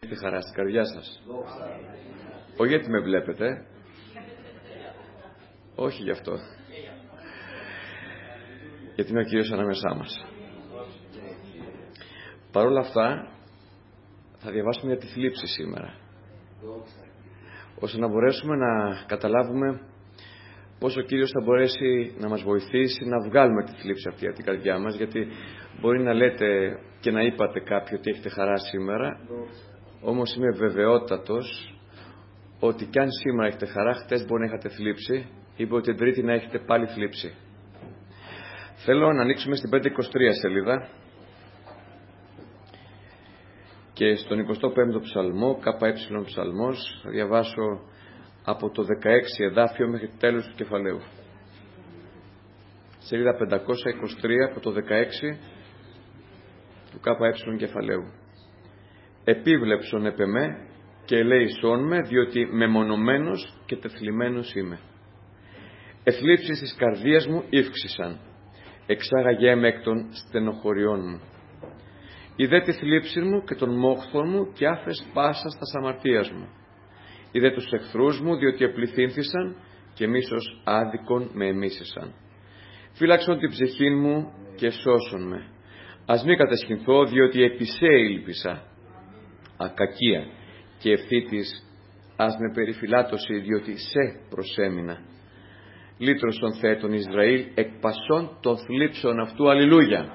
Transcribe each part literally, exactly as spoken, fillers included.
Τη χαρά στην καρδιά σας. Όχι γιατί με βλέπετε. Όχι γι' αυτό. Γιατί είναι ο Κύριος ανάμεσά μας. Παρ' όλα αυτά θα διαβάσουμε για τη θλίψη σήμερα, ώστε να μπορέσουμε να καταλάβουμε πώς ο Κύριος θα μπορέσει να μας βοηθήσει να βγάλουμε τη θλίψη αυτή από την καρδιά μας. Γιατί μπορεί να λέτε και να είπατε κάποιοι ότι έχετε χαρά σήμερα, όμως είμαι βεβαιότατος ότι κι αν σήμερα έχετε χαρά, χτες μπορεί να είχατε θλίψη, είπε ότι την Τρίτη να έχετε πάλι θλίψη. Θέλω να ανοίξουμε στην πεντακόσια είκοσι τρία σελίδα και στον εικοστό πέμπτο ψαλμό, ΚΕ ψαλμός, θα διαβάσω από το δεκαέξι εδάφιο μέχρι το τέλος του κεφαλαίου. Σελίδα πεντακόσια είκοσι τρία από το δεκαέξι του ΚΕ κεφαλαίου. Επίβλεψον επ' εμέ και ελέησόν με, διότι μεμονωμένος και τεθλιμμένος είμαι. Εθλίψεις της καρδίας μου ύφξησαν, εξάγαγέ με εκ των στενοχωριών μου. Είδε τη θλίψη μου και τον μόχθον μου και άφες πάσα στα αμαρτίας μου. Είδε τους εχθρούς μου, διότι επληθύνθησαν και μίσος άδικον με εμίσησαν. Φύλαξον την ψυχή μου και σώσον με. Ας μη κατεσχυνθώ, διότι επί σε ήλπισα. Ακακία και ευθύτης ας με περιφυλάτωση, διότι σε προσέμεινα. Λύτρωσον Θεέ τον Ισραήλ εκ πασών των θλίψεων αυτού. Αλληλούια.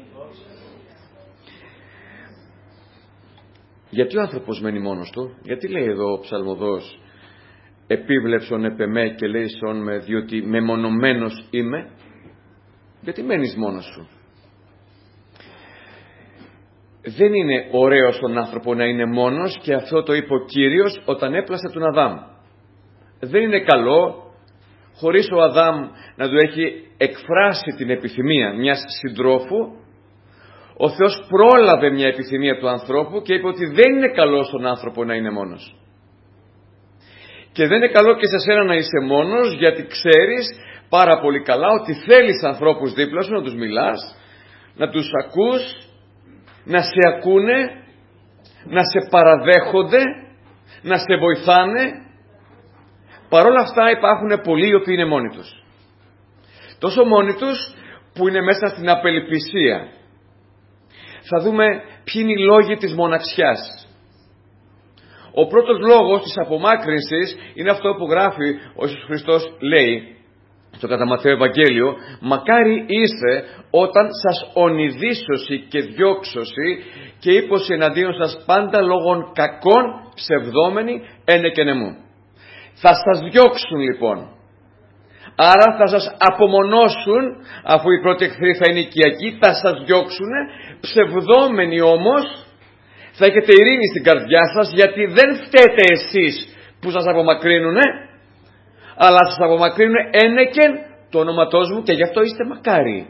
Γιατί ο άνθρωπος μένει μόνος του? Γιατί λέει εδώ ο ψαλμοδός επίβλεψον επ' εμέ και λέησον με, διότι μεμονωμένος είμαι? Γιατί μένεις μόνος σου? Δεν είναι ωραίο στον άνθρωπο να είναι μόνος, και αυτό το είπε ο Κύριος όταν έπλασε τον Αδάμ. Δεν είναι καλό χωρίς ο Αδάμ να του έχει εκφράσει την επιθυμία μιας συντρόφου. Ο Θεός πρόλαβε μια επιθυμία του ανθρώπου και είπε ότι δεν είναι καλό στον άνθρωπο να είναι μόνος. Και δεν είναι καλό και σε σένα να είσαι μόνος, γιατί ξέρεις πάρα πολύ καλά ότι θέλεις ανθρώπους δίπλα σου, να τους μιλάς, να τους ακούς, να σε ακούνε, να σε παραδέχονται, να σε βοηθάνε. Παρ' όλα αυτά υπάρχουν πολλοί οι οποίοι είναι μόνοι τους. Τόσο μόνοι τους που είναι μέσα στην απελπισία. Θα δούμε ποιοι είναι οι λόγοι της μοναξιάς. Ο πρώτος λόγος της απομάκρυνσης είναι αυτό που γράφει ο Ιησούς Χριστός, λέει στο κατά Ματθαίο Ευαγγέλιο: μακάρι είστε όταν σας ονειδίσωση και διώξωση και ύποση εναντίον σας πάντα λόγων κακών ψευδόμενοι ένε και νεμού. Θα σας διώξουν λοιπόν. Άρα θα σας απομονώσουν, αφού οι πρώτοι εχθροί θα είναι οικιακοί, θα σας διώξουν, ψευδόμενοι όμως θα έχετε ειρήνη στην καρδιά σας, γιατί δεν φταίτε εσείς που σας απομακρύνουνε, αλλά σας απομακρύνουν ένεκεν το όνοματός μου, και γι' αυτό είστε μακάριοι.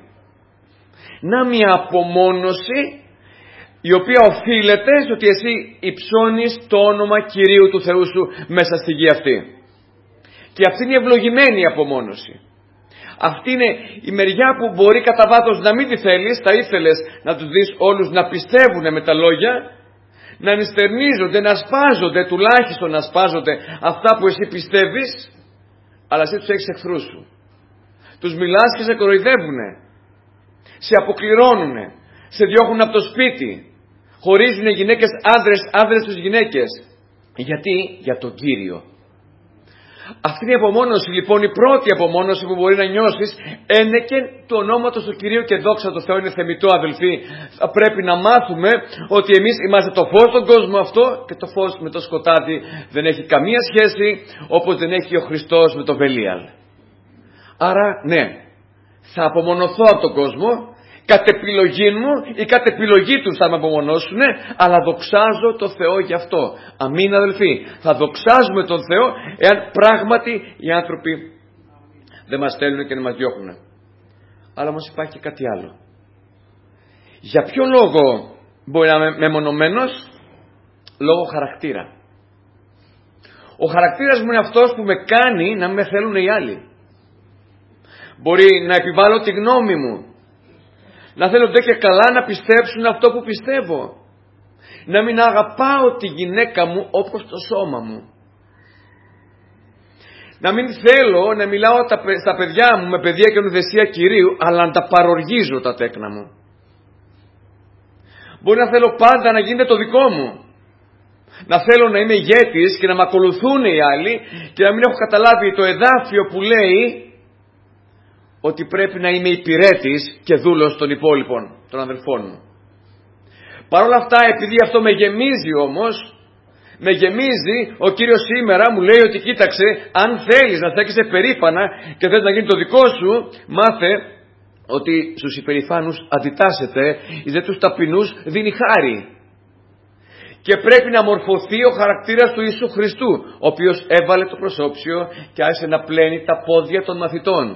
Να μια απομόνωση η οποία οφείλεται στο ότι εσύ υψώνεις το όνομα Κυρίου του Θεού σου μέσα στη γη αυτή. Και αυτή είναι η ευλογημένη απομόνωση. Αυτή είναι η μεριά που μπορεί κατά βάθος να μην τη θέλεις, θα ήθελες να τους δεις όλους να πιστεύουν με τα λόγια, να ενστερνίζονται, να σπάζονται, τουλάχιστον να σπάζονται αυτά που εσύ πιστεύεις, αλλά εσύ τους έχεις εχθρούς σου. Τους μιλάς και σε κοροϊδεύουνε, σε αποκλειρώνουνε, σε διώχνουν από το σπίτι, χωρίζουν γυναίκες άντρες, άντρες τους γυναίκες. Γιατί? Για τον Κύριο. Αυτή είναι η απομόνωση λοιπόν, η πρώτη απομόνωση που μπορεί να νιώσεις, ένεκεν του ονόματος του Κυρίου, και δόξα τω Θεώ, είναι θεμιτό αδελφοί. Θα πρέπει να μάθουμε ότι εμείς είμαστε το φως στον κόσμο αυτό, και το φως με το σκοτάδι δεν έχει καμία σχέση, όπως δεν έχει ο Χριστός με το Βελίαλ. Άρα ναι, θα απομονωθώ από τον κόσμο, κατ' επιλογή μου ή κατ' επιλογή τους θα με απομονώσουν, αλλά δοξάζω το Θεό γι' αυτό. Αμήν αδελφοί. Θα δοξάζουμε τον Θεό εάν πράγματι οι άνθρωποι δεν μας στέλνουν και δεν μας διώχνουν. Αλλά όμως υπάρχει κάτι άλλο. Για ποιο λόγο μπορεί να είμαι μεμονωμένος? Λόγω χαρακτήρα. Ο χαρακτήρας μου είναι αυτός που με κάνει να με θέλουν οι άλλοι. Μπορεί να επιβάλλω τη γνώμη μου, να θέλω ντε και καλά να πιστέψουν αυτό που πιστεύω, να μην αγαπάω τη γυναίκα μου όπως το σώμα μου. Να μην θέλω να μιλάω στα παιδιά μου με παιδεία και ονειδεσία Κυρίου, αλλά να τα παροργίζω τα τέκνα μου. Μπορεί να θέλω πάντα να γίνεται το δικό μου. Να θέλω να είμαι ηγέτης και να με ακολουθούν οι άλλοι και να μην έχω καταλάβει το εδάφιο που λέει ότι πρέπει να είμαι υπηρέτης και δούλος των υπόλοιπων, των αδελφών μου. Παρ' όλα αυτά, επειδή αυτό με γεμίζει όμως, με γεμίζει, ο Κύριος σήμερα μου λέει ότι κοίταξε, αν θέλεις να στέκεσαι περήφανα και θες να γίνει το δικό σου, μάθε ότι στους υπερηφάνους αντιτάσσεται, εις δε τους ταπεινούς δίνει χάρη. Και πρέπει να μορφωθεί ο χαρακτήρας του Ιησού Χριστού, ο οποίος έβαλε το προσώψιο και άρχισε να πλένει τα πόδια των μαθητών.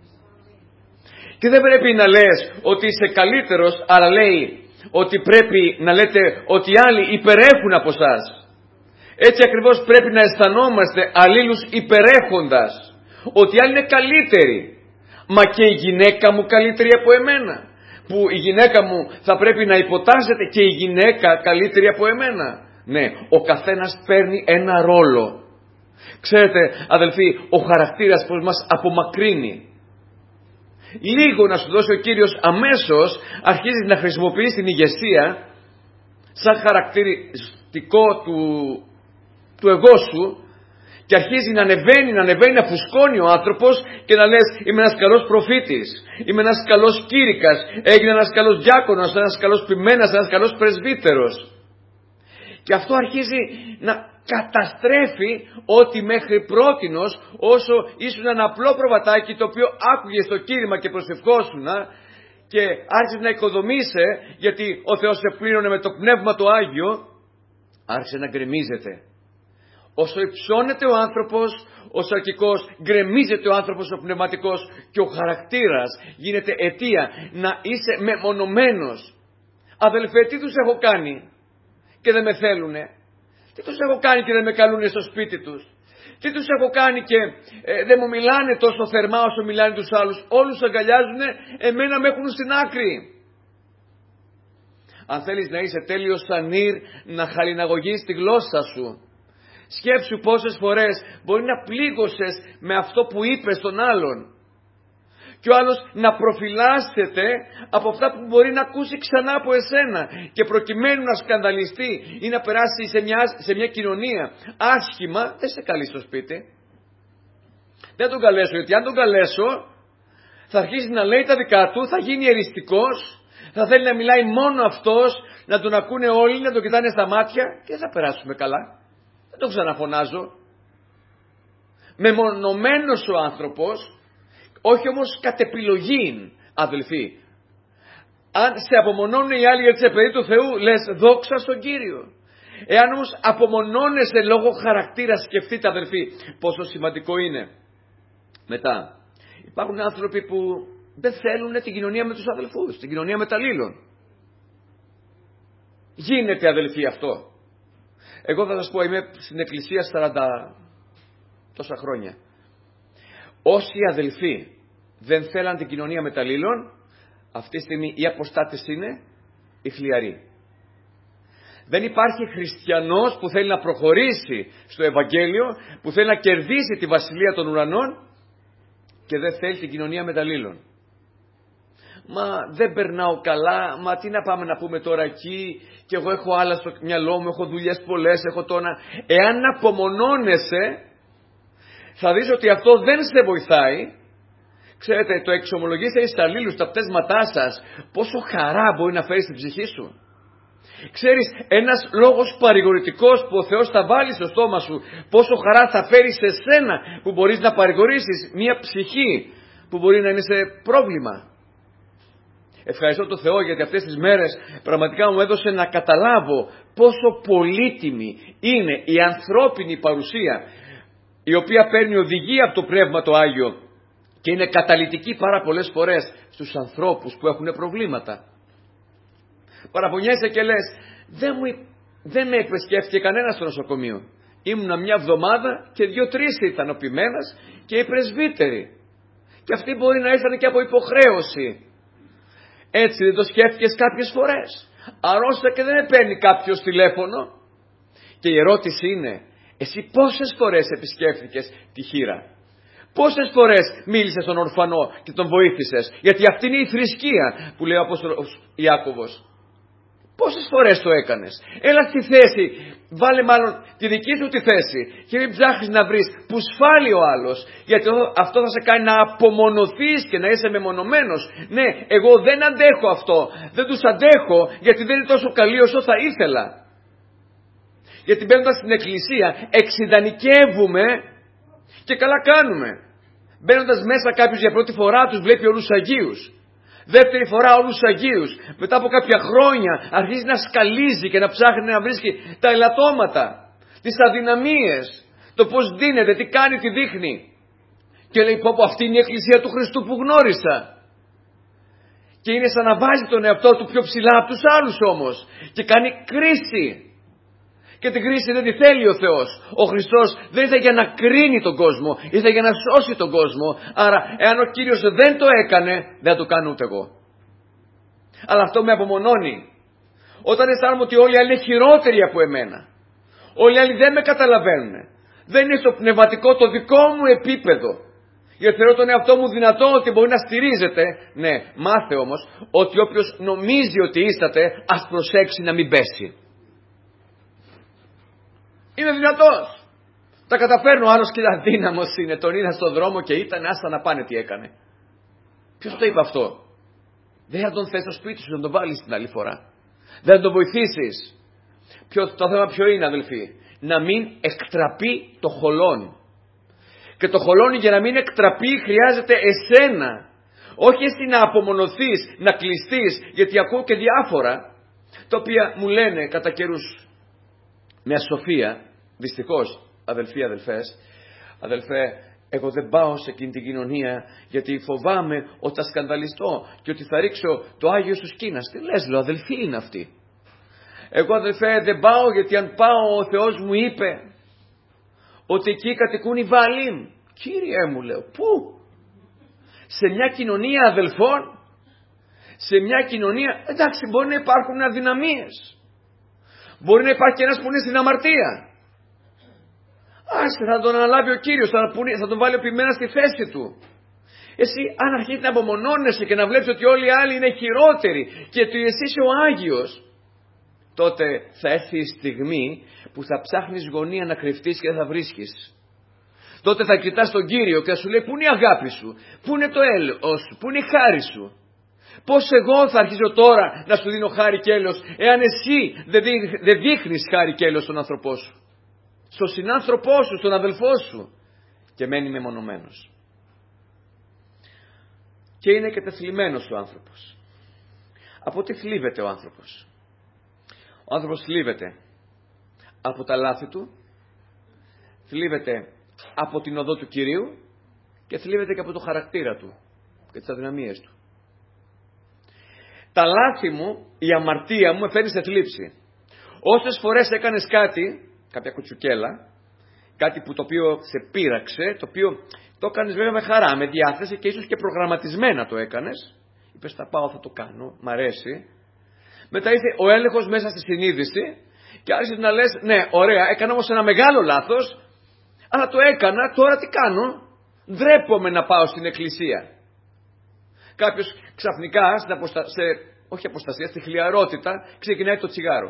Και δεν πρέπει να λες ότι είσαι καλύτερος, αλλά λέει ότι πρέπει να λέτε ότι οι άλλοι υπερέχουν από εσάς. Έτσι ακριβώς πρέπει να αισθανόμαστε αλλήλους υπερέχοντας, ότι οι άλλοι είναι καλύτεροι. Μα και η γυναίκα μου καλύτερη από εμένα, που η γυναίκα μου θα πρέπει να υποτάσσεται και η γυναίκα καλύτερη από εμένα. Ναι, ο καθένας παίρνει ένα ρόλο. Ξέρετε αδελφοί, ο χαρακτήρας πως μας απομακρύνει. Λίγο να σου δώσει ο Κύριος, αμέσως αρχίζεις να χρησιμοποιείς την ηγεσία σαν χαρακτηριστικό του, του εγώ σου και αρχίζει να ανεβαίνει, να ανεβαίνει, να φουσκώνει ο άνθρωπος και να λες είμαι ένας καλός προφήτης, είμαι ένας καλός κήρυκας, έγινε ένας καλός διάκονος, ένας καλός ποιμένας, ένας καλός πρεσβύτερος. Και αυτό αρχίζει να καταστρέφει ότι μέχρι πρότινος, όσο ήσουν ένα απλό προβατάκι το οποίο άκουγες το κήρυμα και προσευχόσουνα και άρχισε να οικοδομείσαι, γιατί ο Θεός σε πλήρωνε με το Πνεύμα το Άγιο, άρχισε να γκρεμίζεται. Όσο υψώνεται ο άνθρωπος, ο σαρκικός, γκρεμίζεται ο άνθρωπος ο πνευματικός και ο χαρακτήρας γίνεται αιτία να είσαι μεμονωμένος. Αδελφέ, τι τους έχω κάνει και δεν με θέλουνε? Τι τους έχω κάνει και δεν με καλούνε στο σπίτι τους? Τι τους έχω κάνει και ε, δεν μου μιλάνε τόσο θερμά όσο μιλάνε τους άλλους? Όλους αγκαλιάζουνε, εμένα με έχουν στην άκρη. Αν θέλεις να είσαι τέλειος σανίρ, να χαλιναγωγείς τη γλώσσα σου. Σκέψου πόσες φορές μπορεί να πλήγωσες με αυτό που είπες στον άλλον και ο άλλος να προφυλάσσεται από αυτά που μπορεί να ακούσει ξανά από εσένα και προκειμένου να σκανδαλιστεί ή να περάσει σε μια, σε μια κοινωνία άσχημα, δεν σε καλεί στο σπίτι. Δεν τον καλέσω, γιατί αν τον καλέσω θα αρχίσει να λέει τα δικά του, θα γίνει εριστικός, θα θέλει να μιλάει μόνο αυτός, να τον ακούνε όλοι, να τον κοιτάνε στα μάτια και δεν θα περάσουμε καλά. Δεν τον ξαναφωνάζω. Μεμονωμένος ο άνθρωπος, όχι όμως κατ' επιλογή, αδελφοί. Αν σε απομονώνουν οι άλλοι γιατί είσαι παιδί του Θεού, λες δόξα στον Κύριο. Εάν όμως απομονώνεσαι λόγω χαρακτήρα, σκεφτείτε αδελφοί πόσο σημαντικό είναι. Μετά, υπάρχουν άνθρωποι που δεν θέλουν την κοινωνία με τους αδελφούς, την κοινωνία μεταλλήλων. Γίνεται αδελφοί αυτό. Εγώ θα σας πω, είμαι στην εκκλησία σαράντα τόσα χρόνια. Όσοι αδελφοί δεν θέλαν την κοινωνία μεταλλήλων, αυτή τη στιγμή οι αποστάτες είναι οι χλιαροί. Δεν υπάρχει χριστιανός που θέλει να προχωρήσει στο Ευαγγέλιο, που θέλει να κερδίσει τη βασιλεία των ουρανών και δεν θέλει την κοινωνία μεταλλήλων. Μα δεν περνάω καλά, μα τι να πάμε να πούμε τώρα εκεί, και εγώ έχω άλλα στο μυαλό μου, έχω δουλειές πολλές, έχω τόνα. Εάν απομονώνεσαι, θα δεις ότι αυτό δεν σε βοηθάει. Ξέρετε, το εξομολογήσετε εις αλλήλους τα πτέσματά σας, πόσο χαρά μπορεί να φέρει στην ψυχή σου. Ξέρεις, ένας λόγος παρηγορητικός που ο Θεός θα βάλει στο στόμα σου, πόσο χαρά θα φέρει σε σένα που μπορείς να παρηγορήσεις μια ψυχή που μπορεί να είναι σε πρόβλημα. Ευχαριστώ τον Θεό γιατί αυτές τις μέρες πραγματικά μου έδωσε να καταλάβω πόσο πολύτιμη είναι η ανθρώπινη παρουσία, η οποία παίρνει οδηγία από το Πνεύμα το Άγιο και είναι καταλυτική πάρα πολλές φορές στους ανθρώπους που έχουν προβλήματα. Παραπονιέσαι και λες, δεν, μου, δεν με επισκέφτηκε κανένα στο νοσοκομείο. Ήμουνα μια εβδομάδα και δύο-τρεις ήταν ο ποιμένας και οι πρεσβύτεροι. Και αυτοί μπορεί να ήρθαν και από υποχρέωση. Έτσι δεν το σκέφτηκες κάποιες φορές? Αρρώστησα και δεν με παίρνει κάποιος τηλέφωνο. Και η ερώτηση είναι, εσύ πόσες φορές επισκέφθηκες τη χήρα? Πόσες φορές μίλησες στον ορφανό και τον βοήθησες? Γιατί αυτή είναι η θρησκεία που λέει ο Απόστολος Ιάκωβος. Πόσες φορές το έκανες? Έλα στη θέση, βάλε μάλλον τη δική σου τη θέση και μην ψάχνεις να βρεις που σφάλει ο άλλος, γιατί αυτό θα σε κάνει να απομονωθείς και να είσαι μεμονωμένος. Ναι, εγώ δεν αντέχω αυτό, δεν τους αντέχω γιατί δεν είναι τόσο καλή όσο θα ήθελα. Γιατί μπαίνοντας στην εκκλησία εξειδανικεύουμε και καλά κάνουμε. Μπαίνοντας μέσα κάποιος για πρώτη φορά τους βλέπει όλους τους Αγίους. Δεύτερη φορά όλους τους Αγίους. Μετά από κάποια χρόνια αρχίζει να σκαλίζει και να ψάχνει να βρίσκει τα ελαττώματα, τις αδυναμίες, το πώς δίνεται, τι κάνει, τι δείχνει. Και λέει πω, πω αυτή είναι η εκκλησία του Χριστού που γνώρισα. Και είναι σαν να βάζει τον εαυτό του πιο ψηλά από τους άλλους όμως. Και κάνει κρίση. Και την κρίση δεν τη θέλει ο Θεός. Ο Χριστός δεν ήρθε για να κρίνει τον κόσμο, ήρθε για να σώσει τον κόσμο. Άρα εάν ο Κύριος δεν το έκανε, δεν θα το κάνω ούτε εγώ. Αλλά αυτό με απομονώνει. Όταν αισθάνομαι ότι όλοι οι άλλοι είναι χειρότεροι από εμένα, όλοι οι άλλοι δεν με καταλαβαίνουν, δεν είναι στο πνευματικό το δικό μου επίπεδο, γιατί θεωρώ τον εαυτό μου δυνατό ότι μπορεί να στηρίζεται. Ναι, μάθε όμως ότι όποιος νομίζει ότιίσταται, ας προσέξει να μην πέσει. Είμαι δυνατός. Τα καταφέρνω. Άλλος και αδύναμος είναι. Τον είδα στον δρόμο και ήταν, άστα να πάνε τι έκανε. Ποιος το είπε αυτό? Δεν θα τον θες στο σπίτι σου να τον βάλεις την άλλη φορά. Δεν θα τον βοηθήσεις. Ποιο, το θέμα ποιο είναι, αδελφοί? Να μην εκτραπεί το χολόν. Και το χολόνι για να μην εκτραπεί χρειάζεται εσένα. Όχι εσύ να απομονωθείς, να κλειστείς. Γιατί ακούω και διάφορα τα οποία μου λένε κατά καιρούς με ασοφία, δυστυχώς, αδελφοί, αδελφές, αδελφέ, εγώ δεν πάω σε εκείνη την κοινωνία γιατί φοβάμαι ότι θα σκανδαλιστώ και ότι θα ρίξω το Άγιο στους Κίνας. Τι λες, λέω, αδελφοί είναι αυτοί. Εγώ, αδελφέ, δεν πάω γιατί αν πάω ο Θεός μου είπε ότι εκεί κατοικούν οι Βααλίμ. Κύριε μου, λέω, πού? Σε μια κοινωνία αδελφών, σε μια κοινωνία, εντάξει, μπορεί να υπάρχουν αδυναμίες. Μπορεί να υπάρχει ένας που είναι στην αμαρτία. Άστε, θα τον αναλάβει ο Κύριος, θα, θα τον βάλει επιμένα στη θέση του. Εσύ αν αρχίσεις να απομονώνεσαι και να βλέπεις ότι όλοι οι άλλοι είναι χειρότεροι και ότι εσύ είσαι ο Άγιος, τότε θα έρθει η στιγμή που θα ψάχνεις γωνία να κρυφτείς και δεν θα βρίσκεις. Τότε θα κοιτάς τον Κύριο και θα σου λέει, πού είναι η αγάπη σου, πού είναι το έλεος σου, πού είναι η χάρη σου. Πώς εγώ θα αρχίσω τώρα να σου δίνω χάρη και έλεος, εάν εσύ δεν, δείχ, δεν δείχνεις χάρη και έλεος στον άνθρωπό σου, στον συνάνθρωπό σου, στον αδελφό σου, και μένει μεμονωμένος. Και είναι και τεθλιμμένος ο άνθρωπος. Από τι θλίβεται ο άνθρωπος? Ο άνθρωπος θλίβεται από τα λάθη του, θλίβεται από την οδό του Κυρίου και θλίβεται και από το χαρακτήρα του και τις αδυναμίες του. Τα λάθη μου, η αμαρτία μου με φέρνει σε θλίψη. Όσες φορές έκανες κάτι, κάποια κουτσουκέλα, κάτι που το οποίο σε πείραξε, το οποίο το έκανες βέβαια με χαρά, με διάθεση και ίσως και προγραμματισμένα το έκανες, είπες θα πάω, θα το κάνω, μ' αρέσει. Μετά ήρθε ο έλεγχος μέσα στη συνείδηση και άρχισες να λες, ναι, ωραία, έκανα όμως ένα μεγάλο λάθος, αλλά το έκανα, τώρα τι κάνω? Ντρέπομαι να πάω στην εκκλησία. Κάποιος ξαφνικά, στην αποστα... σε... όχι αποστασία, στη χλιαρότητα, ξεκινάει το τσιγάρο.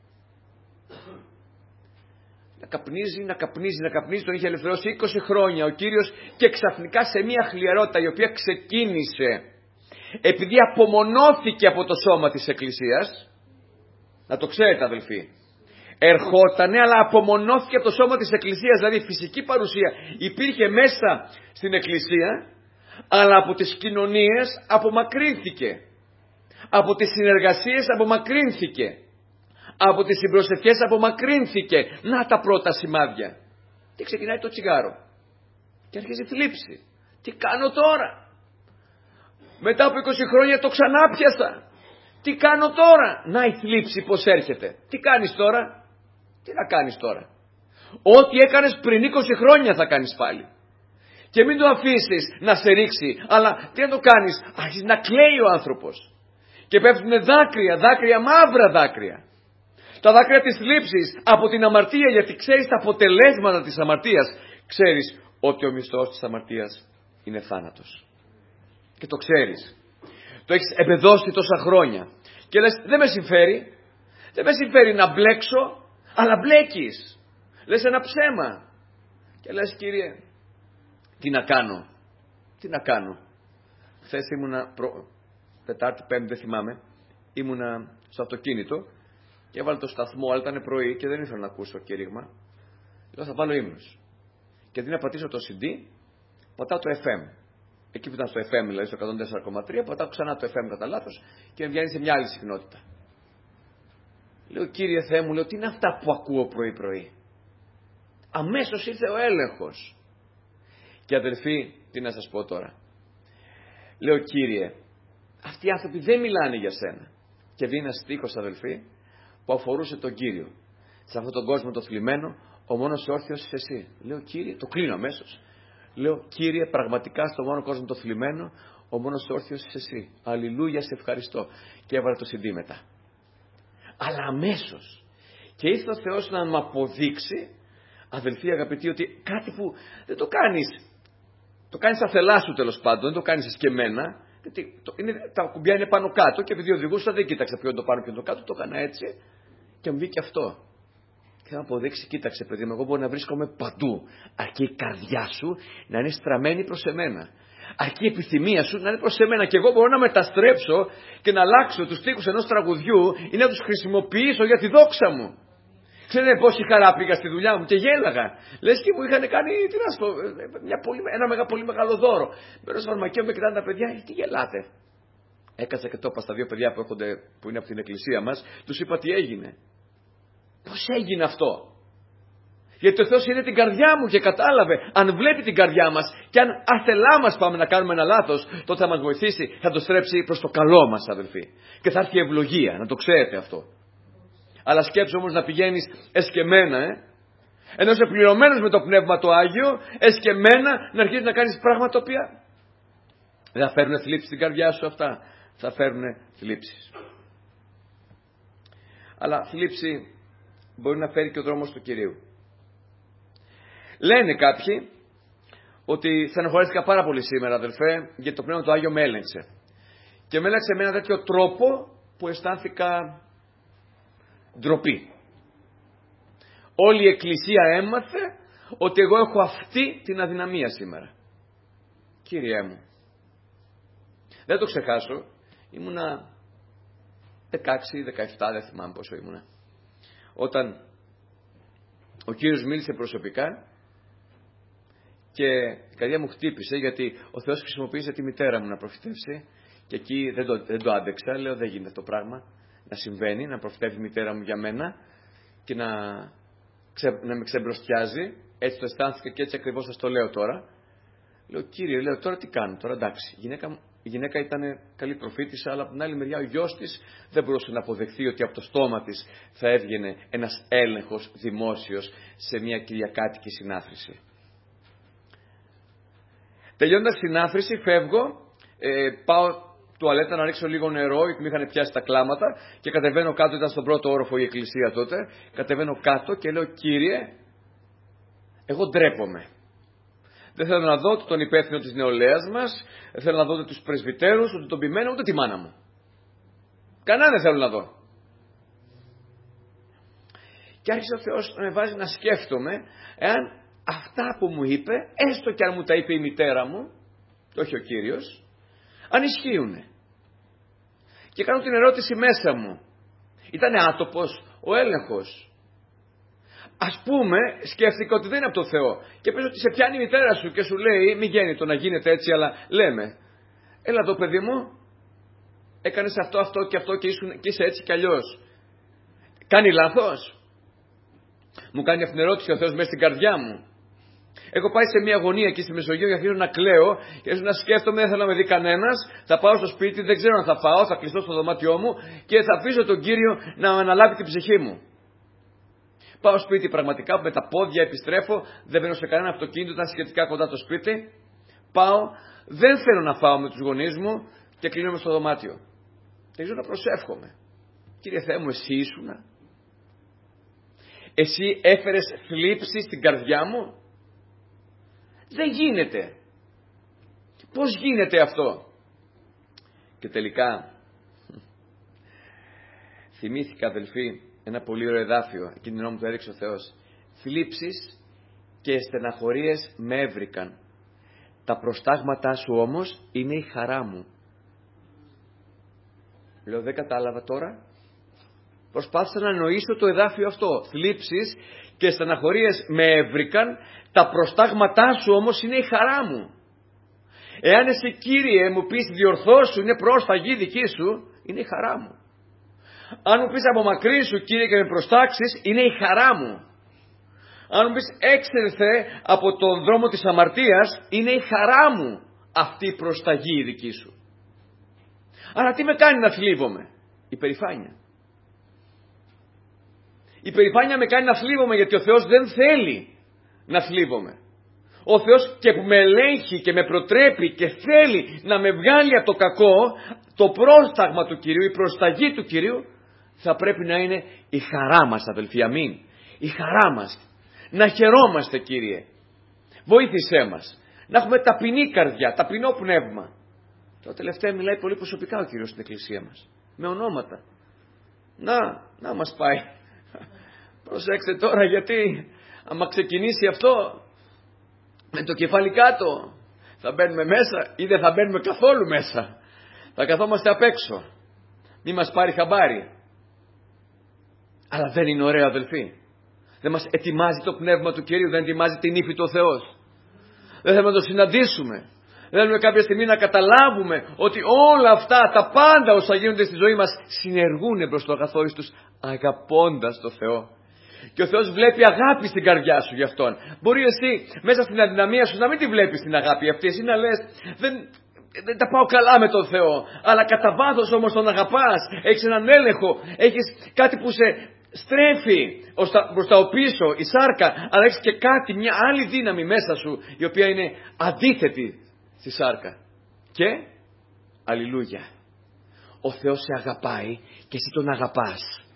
Να καπνίζει, να καπνίζει, να καπνίζει, τον είχε ελευθερώσει είκοσι χρόνια ο Κύριος και ξαφνικά σε μια χλιαρότητα η οποία ξεκίνησε επειδή απομονώθηκε από το σώμα της Εκκλησίας, να το ξέρετε αδελφοί, ερχότανε αλλά απομονώθηκε από το σώμα της Εκκλησίας, δηλαδή η φυσική παρουσία υπήρχε μέσα στην Εκκλησία, αλλά από τις κοινωνίες απομακρύνθηκε, από τις συνεργασίες απομακρύνθηκε, από τις συμπροσευχές απομακρύνθηκε. Να τα πρώτα σημάδια. Και ξεκινάει το τσιγάρο και αρχίζει θλίψη. Τι κάνω τώρα? Μετά από είκοσι χρόνια το ξανά πιάσα. Τι κάνω τώρα? Να η θλίψη πως έρχεται. Τι κάνεις τώρα? Τι να κάνεις τώρα? Ό,τι έκανες πριν είκοσι χρόνια θα κάνεις πάλι. Και μην το αφήσεις να σε ρίξει. Αλλά τι να το κάνεις? Άρχισε να κλαίει ο άνθρωπος. Και πέφτουν δάκρυα, δάκρυα, μαύρα δάκρυα. Τα δάκρυα της θλίψης από την αμαρτία, γιατί ξέρεις τα αποτελέσματα της αμαρτίας. Ξέρεις ότι ο μισθός της αμαρτίας είναι θάνατος. Και το ξέρεις. Το έχεις εμπεδώσει τόσα χρόνια. Και λες, δεν με συμφέρει. Δεν με συμφέρει να μπλέξω, αλλά μπλέκεις. Λες ένα ψέμα. Και λες, Κύριε, τι να κάνω. Τι να κάνω. Χθες ήμουνα, προ... Τετάρτη, Πέμπτη, δεν θυμάμαι, ήμουνα στο αυτοκίνητο και έβαλα το σταθμό, αλλά ήταν πρωί και δεν ήθελα να ακούσω κήρυγμα. Λέω, θα βάλω ύμνους. Και αντί να πατήσω το σι ντι, πατάω το εφ εμ. Εκεί που ήταν στο εφ εμ, δηλαδή στο εκατόν τέσσερα κόμμα τρία, πατάω ξανά το εφ εμ κατά λάθος και βγαίνει σε μια άλλη συχνότητα. Λέω, Κύριε Θεέ μου, λέω, τι είναι αυτά που ακούω πρωί-πρωί. Αμέσως ήρθε ο έλεγχος. Και αδελφοί, τι να σας πω τώρα. Λέω, Κύριε, αυτοί οι άνθρωποι δεν μιλάνε για σένα. Και δει ένα στίχος, αδελφοί, που αφορούσε τον Κύριο. Σε αυτόν τον κόσμο το θλιμμένο, ο μόνος όρθιος είσαι εσύ. Λέω, Κύριε, το κλείνω αμέσως. Λέω, Κύριε, πραγματικά στον μόνο κόσμο το θλιμμένο, ο μόνος όρθιος είσαι εσύ. Αλληλούια, σε ευχαριστώ. Και έβαλα το σι ντι μετά. Αλλά αμέσως. Και ήθελε ο Θεός να μου αποδείξει, αδελφοί αγαπητοί, ότι κάτι που δεν το κάνεις. Το κάνεις αθελά σου τέλος πάντων, δεν το κάνεις εσκεμμένα. Γιατί το, είναι, τα κουμπιά είναι πάνω κάτω και επειδή οδηγούσα δεν κοίταξα ποιο είναι το πάνω και το κάτω, το έκανα έτσι και μου βγήκε αυτό. Και να αποδείξει, κοίταξε παιδί μου, εγώ μπορώ να βρίσκομαι παντού. Αρκεί η καρδιά σου να είναι στραμμένη προς εμένα. Αρκεί η επιθυμία σου να είναι προς εμένα. Και εγώ μπορώ να μεταστρέψω και να αλλάξω τους στίχους ενός τραγουδιού ή να τους χρησιμοποιήσω για τη δόξα μου. Ξέρετε πόση χαρά πήγα στη δουλειά μου και γέλαγα. Λες και μου είχαν κάνει, τι να σου πω, μια πολύ, ένα μεγα, πολύ μεγάλο δώρο. Μπαίνω στο φαρμακείο, με κοιτάνε τα παιδιά, «Ε, τι γελάτε. Έκατσα και το είπα στα δύο παιδιά που, έχονται, που είναι από την εκκλησία μας, τους είπα τι έγινε. Πώς έγινε αυτό. Γιατί ο Θεός είναι την καρδιά μου και κατάλαβε. Αν βλέπει την καρδιά μας και αν αθελά μας πάμε να κάνουμε ένα λάθος, τότε θα μας βοηθήσει, θα το στρέψει προς το καλό μας, αδελφοί. Και θα έρθει ευλογία, να το ξέρετε αυτό. Αλλά σκέψου όμως να πηγαίνεις εσκεμμένα, ε. ενώ είσαι πληρωμένος με το Πνεύμα το Άγιο, εσκεμμένα να αρχίσεις να κάνεις πράγματα τα οποία δεν θα φέρουν θλίψεις στην καρδιά σου αυτά. Θα φέρουν θλίψεις. Αλλά θλίψη μπορεί να φέρει και ο δρόμος του Κυρίου. Λένε κάποιοι ότι στενοχωρέθηκα πάρα πολύ σήμερα, αδελφέ, γιατί το Πνεύμα το Άγιο με έλεγξε. Και με έλεγξε με ένα τέτοιο τρόπο που αισθάνθηκα ντροπή. Όλη η Εκκλησία έμαθε ότι εγώ έχω αυτή την αδυναμία σήμερα. Κύριέ μου, δεν το ξεχάσω, ήμουνα δεκαέξι δεκαεπτά, δεν θυμάμαι πόσο ήμουνα, όταν ο Κύριος μίλησε προσωπικά και η καρδιά μου χτύπησε, γιατί ο Θεός χρησιμοποίησε τη μητέρα μου να προφητεύσει και εκεί δεν το, δεν το άντεξα. Λέω, δεν γίνεται το πράγμα να συμβαίνει, να προφητεύει η μητέρα μου για μένα και να, ξε, να με ξεμπροστιάζει. Έτσι το αισθάνθηκα και έτσι ακριβώς σας το λέω τώρα. Λέω, Κύριε, λέω, τώρα τι κάνω, τώρα εντάξει. Η γυναίκα, η γυναίκα ήταν καλή προφήτησα, αλλά από την άλλη μεριά ο γιος της δεν μπορούσε να αποδεχθεί ότι από το στόμα της θα έβγαινε ένας έλεγχος δημόσιος σε μια κυριακάτικη συνάθρηση. Τελειώντας συνάθρηση, φεύγω, ε, πάω τουαλέτα να ρίξω λίγο νερό, γιατί με είχαν πιάσει τα κλάματα και κατεβαίνω κάτω, ήταν στον πρώτο όροφο η εκκλησία τότε, κατεβαίνω κάτω και λέω, Κύριε, εγώ ντρέπομαι. Δεν θέλω να δω τον υπεύθυνο της νεολαίας μας, δεν θέλω να δω ούτε τους πρεσβυτέρους, ούτε τον ποιμένο, ούτε τη μάνα μου. Κανένα δεν θέλω να δω. Και άρχισε ο Θεός να με βάζει να σκέφτομαι εάν αυτά που μου είπε, έστω και αν μου τα είπε η μητέρα μου, και όχι ο Κύριος, αν ισχύουνε. Και κάνω την ερώτηση μέσα μου. Ήτανε άτοπος ο έλεγχος? Ας πούμε, σκέφτηκα ότι δεν είναι από το Θεό. Και πες ότι σε πιάνει η μητέρα σου και σου λέει, μη γέννητο να γίνεται έτσι, αλλά λέμε, έλα εδώ παιδί μου, έκανες αυτό, αυτό και αυτό και, ήσουν, και είσαι έτσι κι αλλιώς. Κάνει λάθος? Μου κάνει αυτήν την ερώτηση ο Θεός μέσα στην καρδιά μου. Έχω πάει σε μια γωνία εκεί στη Μεσογείο και αρχίζω να κλαίω και αρχίζω να σκέφτομαι, δεν θέλω να με δει κανένας. Θα πάω στο σπίτι, δεν ξέρω αν θα φάω, θα κλειστώ στο δωμάτιό μου και θα αφήσω τον Κύριο να αναλάβει την ψυχή μου. Πάω σπίτι πραγματικά, με τα πόδια επιστρέφω, δεν μπαίνω σε κανένα αυτοκίνητο, ήταν σχετικά κοντά το σπίτι. Πάω, δεν θέλω να φάω με τους γονείς μου και κλείνομαι στο δωμάτιο. αρχίζω να προσεύχομαι. Κύριε Θεέ μου, εσύ ήσουνα. Εσύ έφερες θλίψη στην καρδιά μου. Δεν γίνεται. Πώς γίνεται αυτό? Και τελικά θυμήθηκα, αδελφοί, ένα πολύ ωραίο εδάφιο, εκείνη την ώρα μου το έδειξε ο Θεός. Θλίψεις και στεναχωρίες με έβρικαν. Τα προστάγματά σου όμως είναι η χαρά μου. Λέω, δεν κατάλαβα τώρα. Προσπάθησα να νοήσω το εδάφιο αυτό. Θλίψεις και στεναχωρίες με έβρικαν, τα προστάγματά σου όμως είναι η χαρά μου. Εάν εσύ, Κύριε, μου πεις διορθώσου, είναι πρόσταγη δική σου, είναι η χαρά μου. Αν μου πεις απομακρύνσου, Κύριε, και με προστάξεις, είναι η χαρά μου. Αν μου πεις έξελθε από τον δρόμο της αμαρτίας, είναι η χαρά μου αυτή η προσταγή η δική σου. Άρα τι με κάνει να θλίβομαι? Η περηφάνεια. Η περηφάνεια με κάνει να θλίβομαι, γιατί ο Θεός δεν θέλει να θλίβομαι. Ο Θεός και που με ελέγχει και με προτρέπει και θέλει να με βγάλει από το κακό, το πρόσταγμα του Κυρίου, η προσταγή του Κυρίου θα πρέπει να είναι η χαρά μας, αδελφοί. Αμήν. Η χαρά μας. Να χαιρόμαστε, Κύριε. Βοήθησέ μας. Να έχουμε ταπεινή καρδιά, ταπεινό πνεύμα. Το τελευταίο μιλάει πολύ προσωπικά ο Κύριος στην εκκλησία μας. Με ονόματα. Να, να μας πάει. Προσέξτε τώρα, γιατί άμα ξεκινήσει αυτό με το κεφάλι κάτω, θα μπαίνουμε μέσα ή δεν θα μπαίνουμε καθόλου μέσα. Θα καθόμαστε απ' έξω. Μη μας πάρει χαμπάρι. Αλλά δεν είναι ωραίο, αδελφοί? Δεν μας ετοιμάζει το πνεύμα του Κυρίου, δεν ετοιμάζει την ύφη του ο Θεός? Δεν θέλουμε να το συναντήσουμε. Δεν θέλουμε κάποια στιγμή να καταλάβουμε ότι όλα αυτά, τα πάντα όσα γίνονται στη ζωή μας, συνεργούν προς το αγαθό εις τους, αγαπώντας το Θεό. Και ο Θεός βλέπει αγάπη στην καρδιά σου γι' Αυτόν. Μπορεί εσύ μέσα στην αδυναμία σου να μην τη βλέπεις την αγάπη αυτή. Εσύ να λες, δεν, δεν τα πάω καλά με τον Θεό. Αλλά κατά βάθος όμως τον αγαπάς. Έχεις έναν έλεγχο. Έχεις κάτι που σε στρέφει προς τα οπίσω, η σάρκα. Αλλά έχεις και κάτι, μια άλλη δύναμη μέσα σου, η οποία είναι αντίθετη στη σάρκα. Και, αλληλούια, ο Θεός σε αγαπάει και εσύ τον αγαπάς.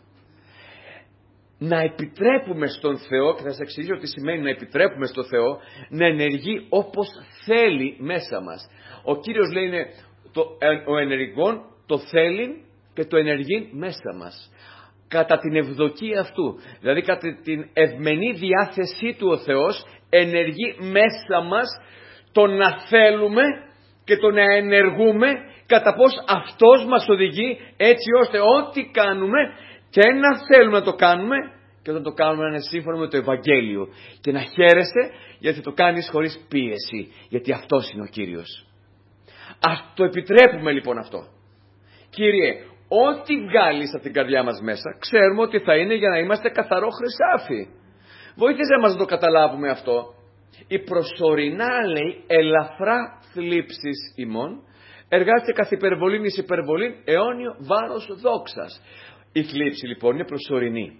Να επιτρέπουμε στον Θεό, και θα σας εξηγήσω τι σημαίνει να επιτρέπουμε στον Θεό, να ενεργεί όπως θέλει μέσα μας. Ο Κύριος λέει είναι το, ο ενεργών, το θέλει και το ενεργεί μέσα μας. Κατά την ευδοκία αυτού, δηλαδή κατά την ευμενή διάθεσή του ο Θεός, ενεργεί μέσα μας το να θέλουμε και το να ενεργούμε κατά πώς Αυτός μας οδηγεί, έτσι ώστε ό,τι κάνουμε και να θέλουμε να το κάνουμε, και όταν το κάνουμε να είναι σύμφωνα με το Ευαγγέλιο, και να χαίρεσαι γιατί το κάνεις χωρίς πίεση, γιατί Αυτός είναι ο Κύριος. Ας το επιτρέπουμε λοιπόν αυτό. Κύριε, ό,τι βγάλεις από την καρδιά μας μέσα, ξέρουμε ότι θα είναι για να είμαστε καθαρό χρυσάφι. Βοήθησε μας να το καταλάβουμε αυτό. Η προσωρινά, λέει, ελαφρά θλίψης ημών, εργάζεται καθ' υπερβολήν εις υπερβολήν, αιώνιο βάρος δόξας. Η θλίψη λοιπόν είναι προσωρινή.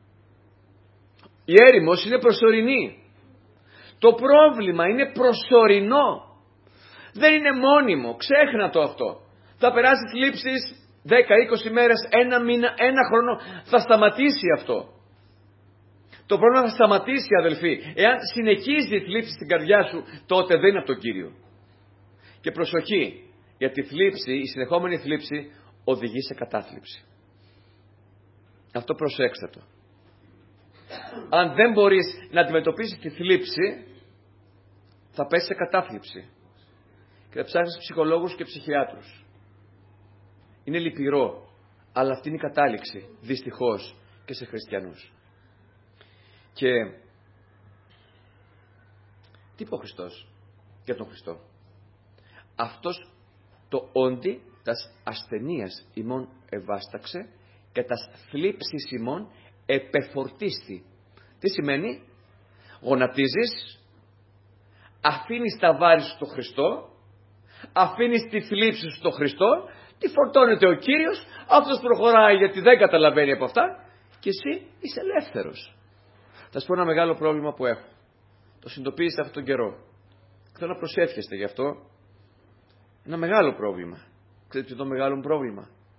Η έρημος είναι προσωρινή. Το πρόβλημα είναι προσωρινό. Δεν είναι μόνιμο. Ξέχνα το αυτό. Θα περάσει θλίψεις δέκα είκοσι μέρες, ένα μήνα, ένα χρόνο. Θα σταματήσει αυτό. Το πρόβλημα θα σταματήσει, αδελφοί. Εάν συνεχίζει η θλίψη στην καρδιά σου, τότε δεν είναι από τον Κύριο. Και προσοχή, γιατί η θλίψη, η συνεχόμενη θλίψη οδηγεί σε κατάθλιψη. Αυτό προσέξτε το. Αν δεν μπορείς να αντιμετωπίσεις τη θλίψη, θα πέσεις σε κατάθλιψη. Και θα ψάχνεις ψυχολόγους και ψυχιάτρους. Είναι λυπηρό, αλλά αυτή είναι η κατάληξη, δυστυχώς, και σε χριστιανούς. Και τι είπε ο Χριστός για τον Χριστό? Αυτός το όντι τας ασθενείας ημών ευάσταξε και τας θλίψεις ημών επεφορτίστη. Τι σημαίνει? Γονατίζεις, αφήνεις τα βάρη σου στο Χριστό, αφήνεις τη θλίψη σου στο Χριστό, τη φορτώνεται ο Κύριος, αυτός προχωράει γιατί δεν καταλαβαίνει από αυτά και εσύ είσαι ελεύθερος. Θα σου πω ένα μεγάλο πρόβλημα που έχω. Το συνειδητοποίησα αυτόν τον καιρό. Θέλω να προσεύχεστε γι' αυτό. Ένα μεγάλο πρόβλημα. Ξέρετε ποιο είναι το μεγάλο πρόβλημα?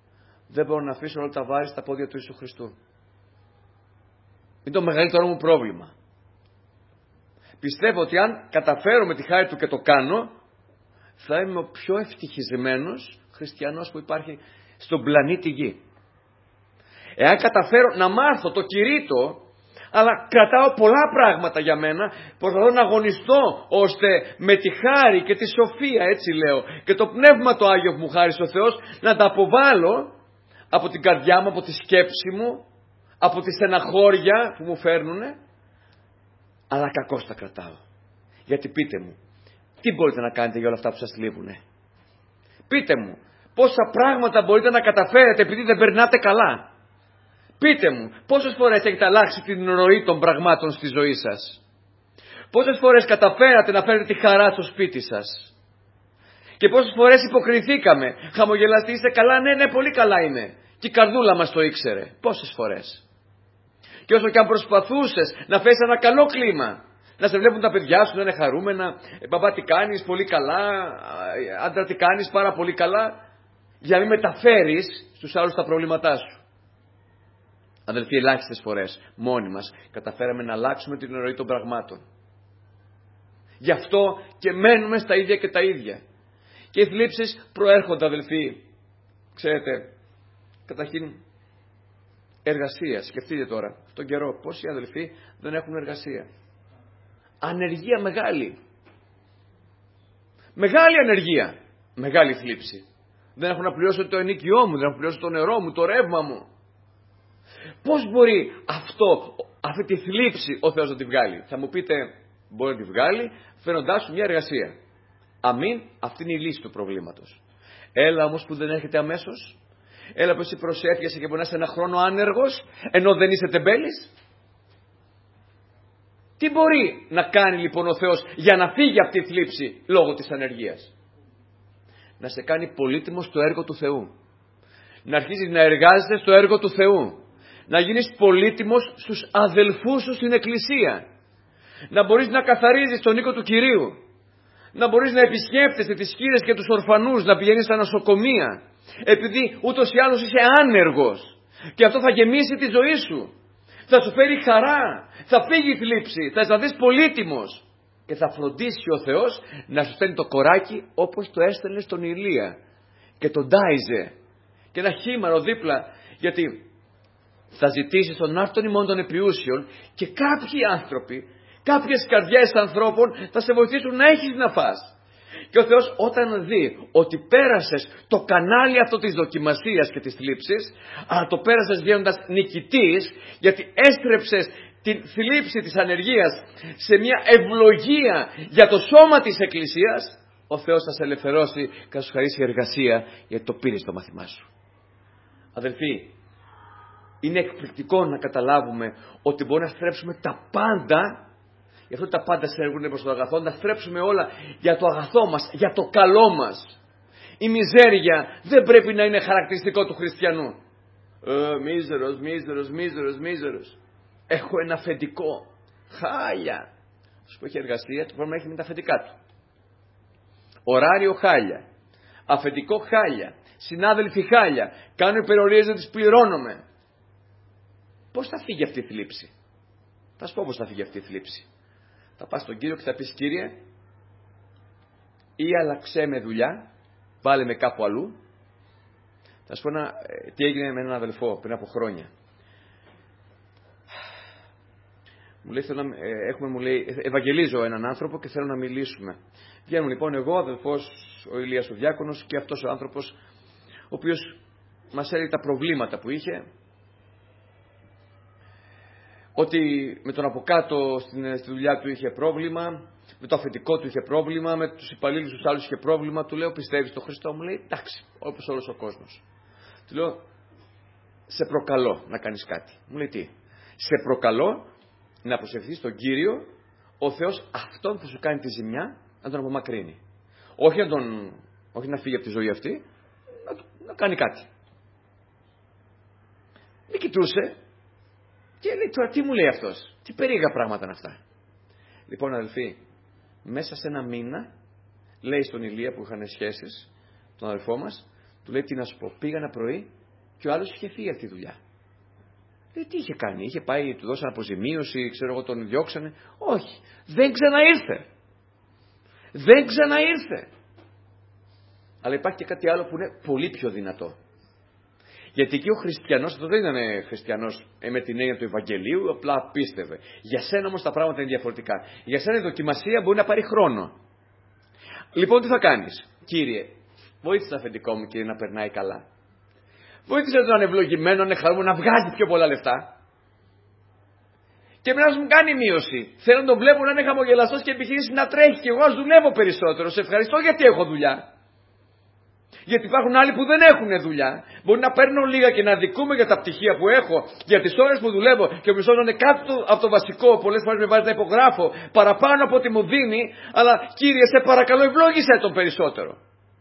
δεν μπορώ να αφήσω όλα τα βάρη στα πόδια του Ιησού Χριστού. Είναι το μεγαλύτερο μου πρόβλημα. Πιστεύω ότι αν καταφέρω με τη χάρη του και το κάνω, θα είμαι ο πιο ευτυχισμένος χριστιανός που υπάρχει στον πλανήτη Γη. Εάν καταφέρω να μάθω το κηρύττω, αλλά κρατάω πολλά πράγματα για μένα, προσπαθώ να αγωνιστώ ώστε με τη χάρη και τη σοφία, έτσι λέω, και το πνεύμα το Άγιο που μου χάρισε ο Θεός, να τα αποβάλω από την καρδιά μου, από τη σκέψη μου, από τη στεναχώρια που μου φέρνουνε, αλλά κακώς τα κρατάω. Γιατί πείτε μου, τι μπορείτε να κάνετε για όλα αυτά που σας λείπουνε? Πείτε μου, πόσα πράγματα μπορείτε να καταφέρετε επειδή δεν περνάτε καλά? Πείτε μου, πόσες φορές έχετε αλλάξει την ροή των πραγμάτων στη ζωή σας? Πόσες φορές καταφέρατε να φέρετε τη χαρά στο σπίτι σας? Και πόσες φορές υποκριθήκαμε, χαμογελαστοί, είστε καλά? Ναι, ναι, πολύ καλά είμαι. Και η καρδούλα μας το ήξερε. Πόσες φορές? Και όσο και αν προσπαθούσες να φέρεις ένα καλό κλίμα, να σε βλέπουν τα παιδιά σου να είναι χαρούμενα, ε, μπαμπά τι κάνεις, πολύ καλά, άντρα τι κάνεις, πάρα πολύ καλά, για να μην μεταφέρεις στους άλλους τα προβλήματά σου. Αδελφοί, ελάχιστες φορές μόνοι μας καταφέραμε να αλλάξουμε την ροή των πραγμάτων. Γι' αυτό και μένουμε στα ίδια και τα ίδια. Και οι θλίψεις προέρχονται, αδελφοί, ξέρετε, καταρχήν εργασία. Σκεφτείτε τώρα, αυτόν τον καιρό, πόσοι αδελφοί δεν έχουν εργασία? Ανεργία μεγάλη. Μεγάλη ανεργία. Μεγάλη θλίψη. Δεν έχω να πληρώσω το ενοίκιό μου, δεν έχω να πληρώσω το νερό μου, το ρεύμα μου. Πώς μπορεί αυτό, αυτή τη θλίψη ο Θεός να τη βγάλει? Θα μου πείτε, μπορεί να τη βγάλει φέροντάς σου μια εργασία. Αμήν, αυτή είναι η λύση του προβλήματος. Έλα όμως που δεν έρχεται αμέσως. Έλα που εσύ προσεύχεσαι και μπορεί να είσαι ένα χρόνο άνεργος, ενώ δεν είσαι τεμπέλης. Τι μπορεί να κάνει λοιπόν ο Θεός για να φύγει αυτή η θλίψη λόγω της ανεργίας? Να σε κάνει πολύτιμο στο έργο του Θεού. Να αρχίσεις να εργάζεσαι στο έργο του Θεού. Να γίνεις πολύτιμος στους αδελφούς σου στην εκκλησία. Να μπορείς να καθαρίζεις τον οίκο του Κυρίου. Να μπορείς να επισκέπτεσαι τις χήρες και τους ορφανούς, να πηγαίνεις στα νοσοκομεία. Επειδή ούτως ή άλλως είσαι άνεργος. Και αυτό θα γεμίσει τη ζωή σου. Θα σου φέρει χαρά. Θα φύγει η θλίψη. Θα αισθανθείς πολύτιμος. Και θα φροντίσει ο Θεός να σου στέλνει το κοράκι όπως το έστελνε στον Ηλία. Και τον τάιζε. Και ένα χήμαρο δίπλα. Γιατί θα ζητήσεις τον άρτον ημών των επιούσιων και κάποιοι άνθρωποι, κάποιες καρδιές ανθρώπων θα σε βοηθήσουν να έχεις να φας. Και ο Θεός όταν δει ότι πέρασες το κανάλι αυτό της δοκιμασίας και της θλίψης, αλλά το πέρασες βγαίνοντας νικητής, γιατί έστρεψες την θλίψη της ανεργίας σε μια ευλογία για το σώμα της Εκκλησίας, ο Θεός θα σε ελευθερώσει και θα σου χαρίσει εργασία, γιατί το πήρες το μάθημά σου. Αδελφοί, είναι εκπληκτικό να καταλάβουμε ότι μπορούμε να στρέψουμε τα πάντα. Γι' αυτό τα πάντα συνεργούν προς το αγαθό, να στρέψουμε όλα για το αγαθό μας, για το καλό μας. Η μιζέρια δεν πρέπει να είναι χαρακτηριστικό του χριστιανού. Ε, μίζερος, μίζερος, μίζερος, μίζερος. Έχω ένα αφεντικό. Χάλια. Σου που έχει εργασία, το πρόβλημα έχει με τα αφεντικά του. Ωράριο χάλια. Αφεντικό χάλια. Συνάδελφοι χάλια. Κάνω υπερορίες, δεν τις πληρώνομαι. Πώς θα φύγει αυτή η θλίψη? Θα σου πω πώς θα φύγει αυτή η θλίψη. Θα πας στον Κύριο και θα πεις, Κύριε, ή αλλαξέ με δουλειά, βάλε με κάπου αλλού. Θα σου πω ένα, τι έγινε με έναν αδελφό πριν από χρόνια. Μου λέει, θέλω να, έχουμε, μου λέει, ευαγγελίζω έναν άνθρωπο και θέλω να μιλήσουμε. Βγαίνουμε λοιπόν εγώ, ο αδελφός, ο Ηλίας ο Διάκονος και αυτός ο άνθρωπος, ο οποίος μας έλεγε τα προβλήματα που είχε. Ότι με τον από κάτω στη δουλειά του είχε πρόβλημα, με το αφεντικό του είχε πρόβλημα, με τους υπαλλήλους τους άλλους είχε πρόβλημα. Του λέω, πιστεύεις στον Χριστό? Μου λέει, εντάξει, όπως όλος ο κόσμος. Του λέω, σε προκαλώ να κάνεις κάτι. Μου λέει, τι? Σε προκαλώ να προσευχηθείς στον Κύριο, ο Θεός αυτόν θα σου κάνει τη ζημιά, να τον απομακρύνει. Όχι να, τον, όχι να φύγει από τη ζωή αυτή, να, να κάνει κάτι. Με κοιτούσε. Και λέει, τώρα τι μου λέει αυτός? Τι περίεργα πράγματα είναι αυτά? Λοιπόν, αδελφοί, μέσα σε ένα μήνα, λέει στον Ηλία που είχαν σχέσεις, τον αδελφό μας, του λέει, τι να σου πω, πήγα ένα πρωί Και ο άλλος είχε φύγει από τη δουλειά. Ε, τι είχε κάνει, είχε πάει, του δώσαν αποζημίωση, ξέρω εγώ, τον διώξανε. Όχι, δεν ξαναήρθε. Δεν ξαναήρθε. Αλλά υπάρχει και κάτι άλλο που είναι πολύ πιο δυνατό. Γιατί εκεί ο χριστιανός, αυτό δεν ήταν χριστιανός ε, με την έννοια του Ευαγγελίου, απλά πίστευε. Για σένα όμως τα πράγματα είναι διαφορετικά. Για σένα η δοκιμασία μπορεί να πάρει χρόνο. Λοιπόν, τι θα κάνεις? Κύριε, βοήθησε το αφεντικό μου, κύριε, να περνάει καλά. Βοήθησε τον ευλογημένο, να είναι χαρούμενο, να βγάζει πιο πολλά λεφτά. Και πρέπει να μου κάνει μείωση. Θέλω να τον βλέπω να είναι χαμογελαστός και επιχειρήσει να τρέχει. Και εγώ ας δουλεύω περισσότερο. Σε ευχαριστώ γιατί έχω δουλειά. Γιατί υπάρχουν άλλοι που δεν έχουν δουλειά. Μπορεί να παίρνω λίγα και να δικούμε για τα πτυχία που έχω, για τις ώρες που δουλεύω και ο μισθός να είναι κάτω από το βασικό. Πολλές φορές με βάζει να υπογράφω παραπάνω από ό,τι μου δίνει. Αλλά κύριε, σε παρακαλώ, ευλόγησέ τον περισσότερο.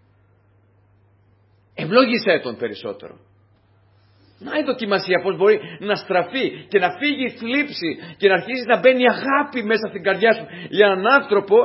Ευλόγησέ τον περισσότερο. Να η δοκιμασία πώς μπορεί να στραφεί και να φύγει η θλίψη και να αρχίσει να μπαίνει αγάπη μέσα στην καρδιά σου για έναν άνθρωπο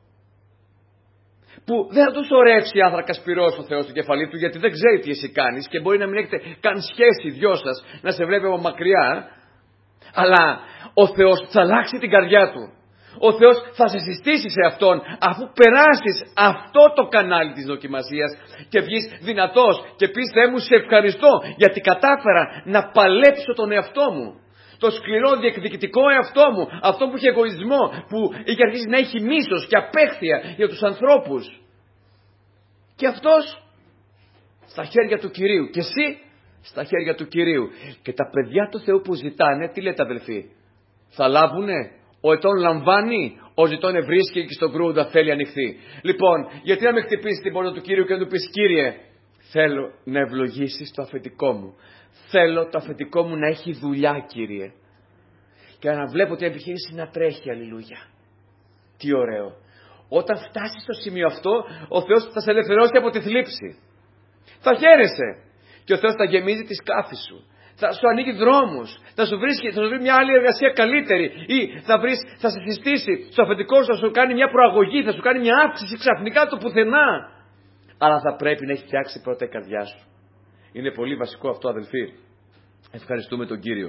που δεν θα του σωρεύσει άνθρακα σπυρός ο Θεός στο κεφαλί του, γιατί δεν ξέρει τι εσύ κάνεις και μπορεί να μην έχετε καν σχέση οι δυο σας, να σε βλέπει από μακριά, αλλά ο Θεός θα αλλάξει την καρδιά του. Ο Θεός θα σε συστήσει σε Αυτόν αφού περάσεις αυτό το κανάλι της δοκιμασίας και βγεις δυνατός και πεις Θεέ μου σε ευχαριστώ γιατί κατάφερα να παλέψω τον εαυτό μου. Το σκληρό διεκδικητικό εαυτό μου, αυτό που είχε εγωισμό, που είχε αρχίσει να έχει μίσος και απέχθεια για τους ανθρώπους. Και αυτός στα χέρια του Κυρίου και εσύ στα χέρια του Κυρίου. Και τα παιδιά του Θεού που ζητάνε, τι λέτε αδελφοί, θα λάβουνε? Ο ετών λαμβάνει, ο ζητών ευρίσκει και στον κρούοντα θέλει ανοιχθεί. Λοιπόν, γιατί να με χτυπήσει την πόρτα του Κύριου και να του πεις Κύριε, θέλω να ευλογήσεις το αφεντικό μου. Θέλω το αφεντικό μου να έχει δουλειά, Κύριε. Και να βλέπω την επιχείρηση να τρέχει, αλληλούια. Τι ωραίο. Όταν φτάσεις στο σημείο αυτό, ο Θεός θα σε ελευθερώσει από τη θλίψη. Θα χαίρεσαι. Και ο Θεός θα γεμίζει τη σκάφη σου. Θα σου ανοίγει δρόμους. Θα σου, βρίσκει, θα σου βρει μια άλλη εργασία καλύτερη. Ή θα, βρεις, θα σε συστήσει στο αφεντικό σου, θα σου κάνει μια προαγωγή, θα σου κάνει μια αύξηση ξαφνικά το πουθενά. Αλλά θα πρέπει να έχει φτιάξει πρώτα η καρδιά σου. Είναι πολύ βασικό αυτό, αδελφοί. Ευχαριστούμε τον Κύριο.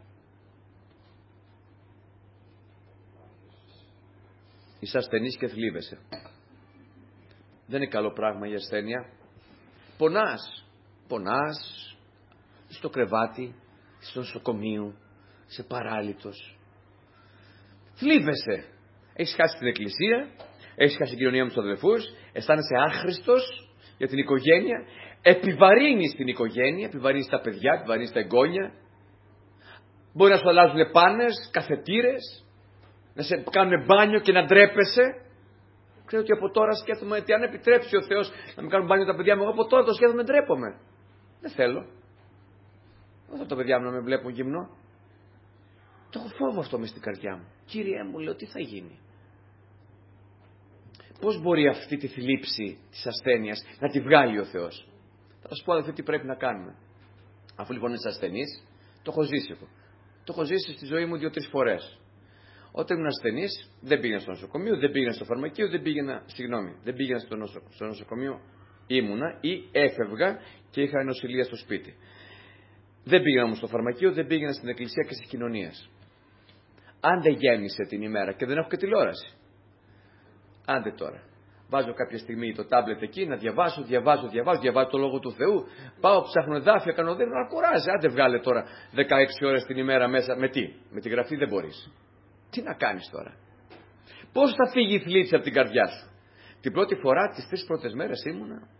Είσαι ασθενής και θλίβεσαι. Δεν είναι καλό πράγμα η ασθένεια. Πονάς. Πονάς στο κρεβάτι, στο νοσοκομείο, σε παράλυτος. Θλίβεσαι. Έχεις χάσει την εκκλησία, έχεις χάσει την κοινωνία με τους αδελφούς, αισθάνεσαι άχρηστος για την οικογένεια, επιβαρύνεις την οικογένεια, επιβαρύνεις τα παιδιά, επιβαρύνεις τα εγγόνια. Μπορεί να σου αλλάζουν πάνες, καθετήρες, να σε κάνουν μπάνιο και να ντρέπεσαι. Ξέρω ότι από τώρα σκέφτομαι ότι αν επιτρέψει ο Θεός να με κάνουν μπάνιο τα παιδιά μου, εγώ από τώρα το σκέφτομαι, ντρέπομαι. Δεν θέλω. Δεν θέλω τα παιδιά μου να με βλέπουν γυμνό. Το έχω φόβο αυτό μες στην καρδιά μου. Κύριε μου, λέω, τι θα γίνει? Πώς μπορεί αυτή τη θλίψη της ασθένειας να τη βγάλει ο Θεός? Θα σας πω αδελφοί τι πρέπει να κάνουμε. Αφού λοιπόν είσαι ασθενής, το έχω ζήσει εγώ. Το έχω ζήσει στη ζωή μου δύο-τρεις φορές. Όταν ήμουν ασθενής, δεν πήγαινα στο νοσοκομείο, δεν πήγαινα στο φαρμακείο, δεν πήγαινα, συγγνώμη, δεν πήγαινα στο, νοσο, στο νοσοκομείο, ήμουνα ή έφευγα και είχα νοσηλεία στο σπίτι. Δεν πήγαινα όμως στο φαρμακείο, δεν πήγαινα στην εκκλησία και στις κοινωνίες. Αν δεν γέμισε την ημέρα και δεν έχω και τηλεόραση. Άντε τώρα. Βάζω κάποια στιγμή το τάμπλετ εκεί να διαβάσω, διαβάζω, διαβάζω, διαβάζω το λόγο του Θεού. Πάω, ψάχνω εδάφια, κάνω δέντρο, να κουράζει. Άντε βγάλε τώρα δεκαέξι ώρες την ημέρα μέσα. Με τι? Με τη γραφή δεν μπορείς. Τι να κάνεις τώρα? Πώς θα φύγει η θλίψη από την καρδιά σου? Την πρώτη φορά, τις τρεις πρώτες μέρες ήμουνα.